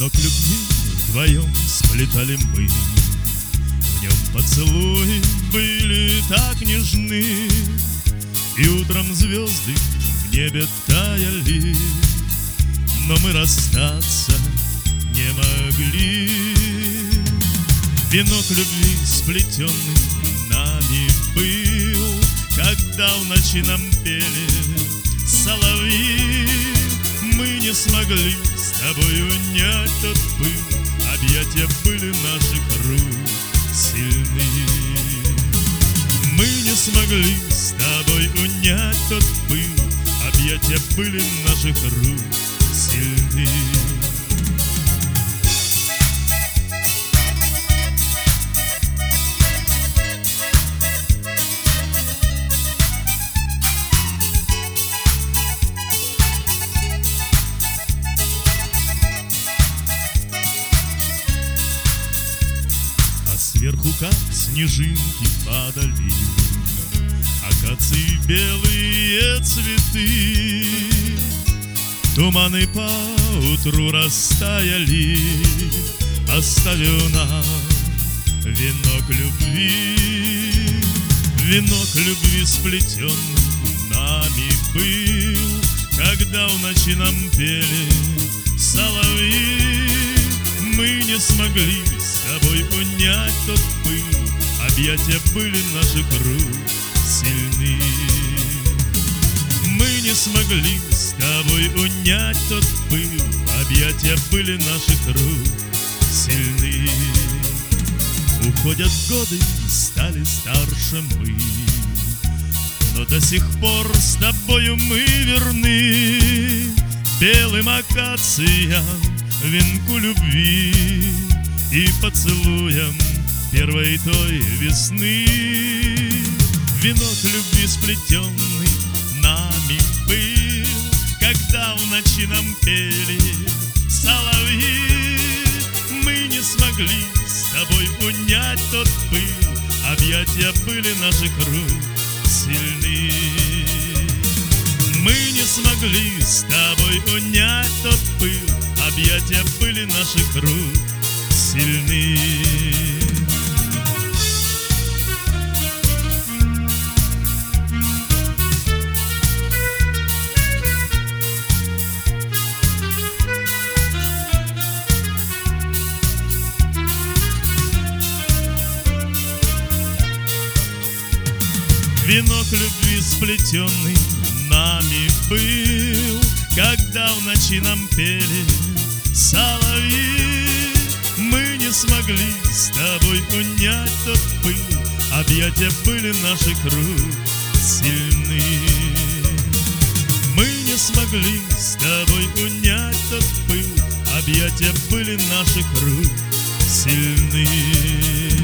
Венок любви вдвоем сплетали мы, в нем поцелуи были так нежны, и утром звезды в небе таяли, но мы расстаться не могли. Венок любви, сплетенный нами, был, когда в ночи нам пели соловьи. Мы не смогли с тобой унять тот пыл, объятия были наших рук сильны. Мы не смогли с тобой унять тот пыл, объятия были наших рук сильны. Сверху, как снежинки, падали акации белые цветы. Туманы поутру растаяли, оставив нам венок любви. Венок любви, сплетенный нами, был, когда в ночи нам пели соловьи. Мы не смогли с тобой унять тот пыл, объятия были наших рук сильны. Мы не смогли с тобой унять тот пыл, объятия были наших рук сильны. Уходят годы, стали старше мы, но до сих пор с тобою мы верны белым акациям, венку любви и поцелуем первой той весны. Венок любви, сплетенный нами, был, когда в ночи нам пели соловьи. Мы не смогли с тобой унять тот пыл, объятия были наших рук сильны. Мы не смогли с тобой унять тот пыл, объятия были наших рук сильны. Венок любви, сплетенный нами, был, когда в ночи нам пели соловьи. Мы не смогли с тобой унять тот пыл, объятия были наших рук сильны. Мы не смогли с тобой унять тот пыл, объятия были наших рук сильны.